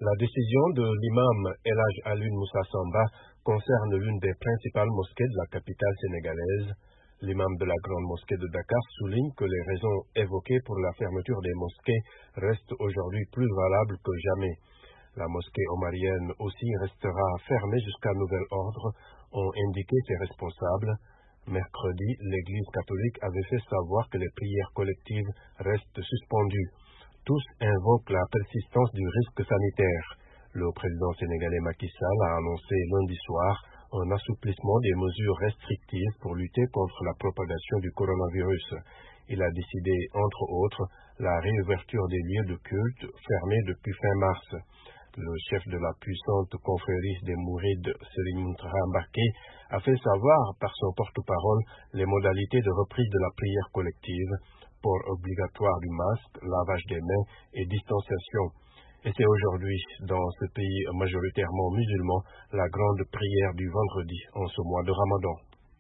La décision de l'imam El Hadj Alioune Moussa Samba concerne l'une des principales mosquées de la capitale sénégalaise. L'imam de la grande mosquée de Dakar souligne que les raisons évoquées pour la fermeture des mosquées restent aujourd'hui plus valables que jamais. La mosquée omarienne aussi restera fermée jusqu'à nouvel ordre, ont indiqué ses responsables. Mercredi, l'Église catholique avait fait savoir que les prières collectives restent suspendues. Tous invoquent la persistance du risque sanitaire. Le président sénégalais Macky Sall a annoncé lundi soir un assouplissement des mesures restrictives pour lutter contre la propagation du coronavirus. Il a décidé, entre autres, la réouverture des lieux de culte fermés depuis fin mars. Le chef de la puissante confrérie des Mourides, Serigne Mountakha Mbacké, a fait savoir par son porte-parole les modalités de reprise de la prière collective, port obligatoire du masque, lavage des mains et distanciation. Et c'est aujourd'hui, dans ce pays majoritairement musulman, la grande prière du vendredi en ce mois de Ramadan.